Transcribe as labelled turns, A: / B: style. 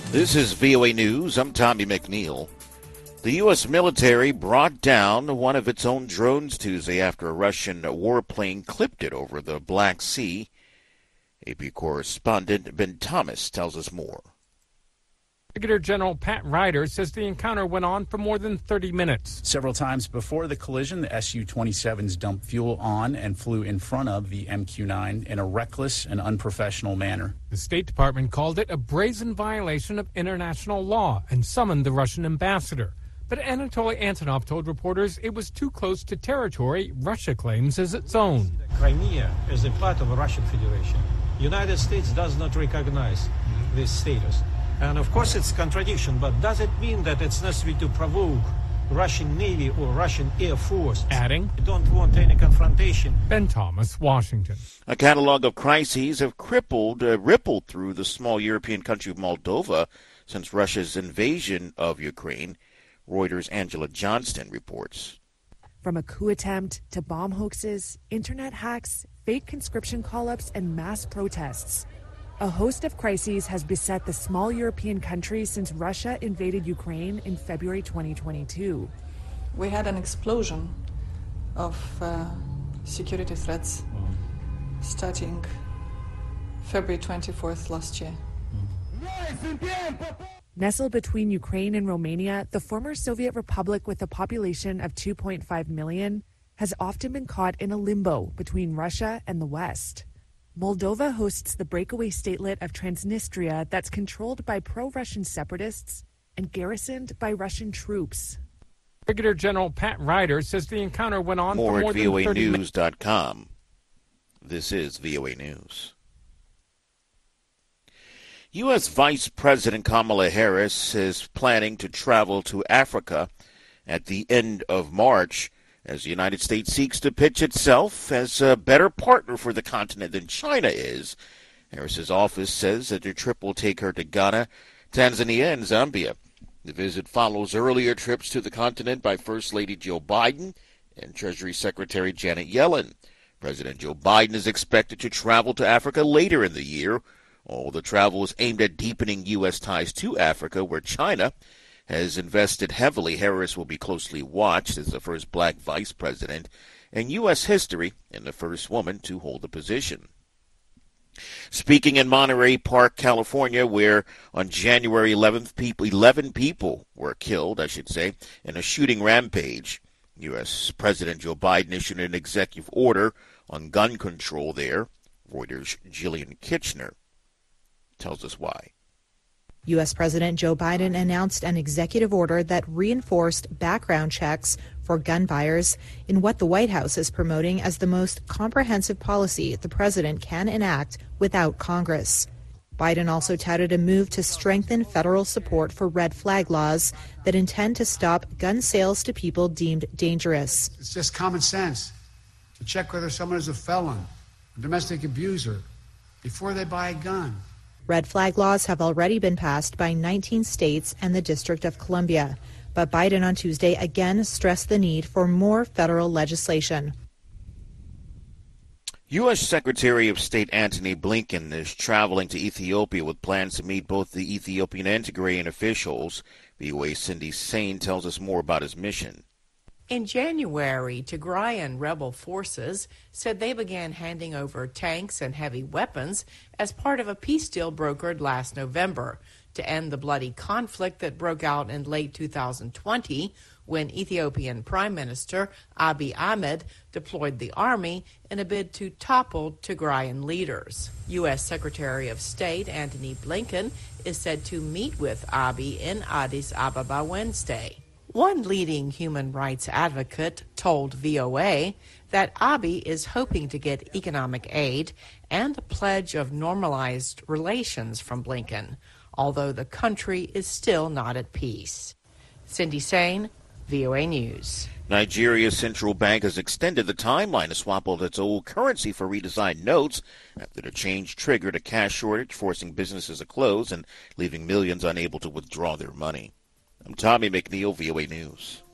A: This is VOA News. I'm Tommy McNeil. The U.S. military brought down one of its own drones Tuesday after a Russian warplane clipped it over the Black Sea. AP correspondent Ben Thomas tells us more.
B: Brigadier General Pat Ryder says the encounter went on for more than 30 minutes.
C: Several times before the collision, the Su-27s dumped fuel on and flew in front of the MQ-9 in a reckless and unprofessional manner.
B: The State Department called it a brazen violation of international law and summoned the Russian ambassador. But Anatoly Antonov told reporters it was too close to territory Russia claims as its own.
D: Crimea is a part of the Russian Federation. The United States does not recognize this status. And of course it's a contradiction, but does it mean that it's necessary to provoke Russian Navy or Russian Air Force?
B: Adding,
D: I don't want any confrontation.
B: Ben Thomas, Washington.
A: A catalog of crises have rippled through the small European country of Moldova since Russia's invasion of Ukraine. Reuters' Angela Johnston reports.
E: From a coup attempt to bomb hoaxes, internet hacks, fake conscription call-ups, and mass protests, a host of crises has beset the small European country since Russia invaded Ukraine in February 2022.
F: We had an explosion of security threats starting February 24th last year.
E: Nestled between Ukraine and Romania, the former Soviet republic with a population of 2.5 million has often been caught in a limbo between Russia and the West. Moldova hosts the breakaway statelet of Transnistria that's controlled by pro-Russian separatists and garrisoned by Russian troops.
B: Brigadier General Pat Ryder says the encounter went on for more than 30 minutes.
A: More at voanews.com. This is VOA News. U.S. Vice President Kamala Harris is planning to travel to Africa at the end of March as the United States seeks to pitch itself as a better partner for the continent than China is. Harris's office says that the trip will take her to Ghana, Tanzania, and Zambia. The visit follows earlier trips to the continent by First Lady Joe Biden and Treasury Secretary Janet Yellen. President Joe Biden is expected to travel to Africa later in the year. All the travel is aimed at deepening U.S. ties to Africa, where China has invested heavily. Harris will be closely watched as the first black vice president in U.S. history and the first woman to hold the position. Speaking in Monterey Park, California, where on January 11th, 11 people were killed, in a shooting rampage. U.S. President Joe Biden issued an executive order on gun control there. Reuters' Jillian Kitchener tells us why.
G: U.S. President Joe Biden announced an executive order that reinforced background checks for gun buyers in what the White House is promoting as the most comprehensive policy the president can enact without Congress. Biden also touted a move to strengthen federal support for red flag laws that intend to stop gun sales to people deemed dangerous.
H: It's just common sense to check whether someone is a felon, a domestic abuser, before they buy a gun.
G: Red flag laws have already been passed by 19 states and the District of Columbia. But Biden on Tuesday again stressed the need for more federal legislation.
A: U.S. Secretary of State Antony Blinken is traveling to Ethiopia with plans to meet both the Ethiopian and Tigrayan officials. VOA's Cindy Sain tells us more about his mission.
I: In January, Tigrayan rebel forces said they began handing over tanks and heavy weapons as part of a peace deal brokered last November to end the bloody conflict that broke out in late 2020 when Ethiopian Prime Minister Abiy Ahmed deployed the army in a bid to topple Tigrayan leaders. U.S. Secretary of State Antony Blinken is said to meet with Abiy in Addis Ababa Wednesday. One leading human rights advocate told VOA that Abiy is hoping to get economic aid and a pledge of normalized relations from Blinken, although the country is still not at peace. Cindy Sain, VOA News.
A: Nigeria's central bank has extended the timeline to swap out its old currency for redesigned notes after the change triggered a cash shortage, forcing businesses to close and leaving millions unable to withdraw their money. I'm Tommy McNeil, VOA News.